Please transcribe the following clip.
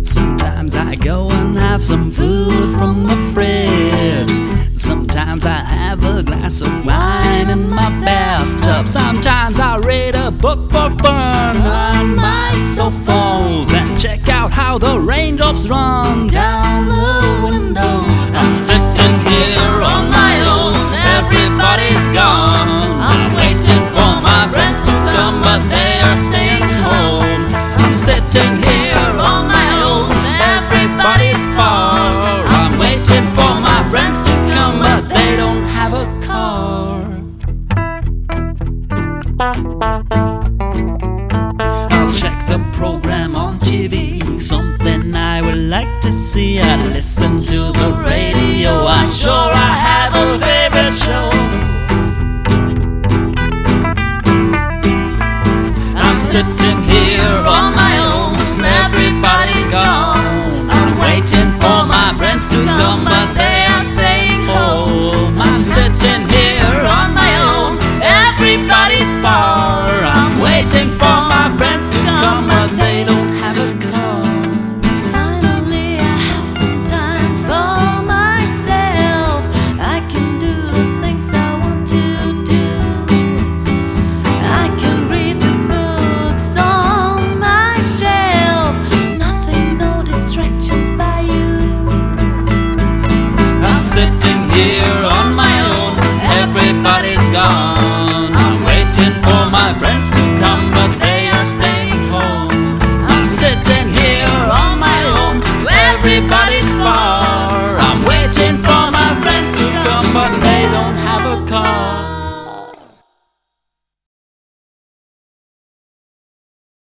Sometimes I go and have some food from the fridge. Sometimes I have a glass of wine in my bathtub. Sometimes I read a book for fun on my cell phones and check out how the raindrops run down the window. I'm sitting here on my own, everybody's gone. I'm waiting for my friends to come, but they are staying home. I'm sitting here on my own, everybody's far. I'm waiting for my friends to come, but they don't have a car. I'll check the program on TV, something I would like to see. I listen to the radio, I'm sure I have a favorite show. I'm sitting here on my own, everybody's gone. I'm waiting for my friends to come, but they are staying home. I'm sitting here on my own, everybody's far. I'm waiting for my friends to come, but they don't have a car. Finally, I have some time for myself. I can do the things I want to do. I can read the books on my shelf. Nothing, no distractions by you. I'm sitting here on my own, everybody's gone. I'm waiting for my friends to come, but they are staying home. I'm sitting here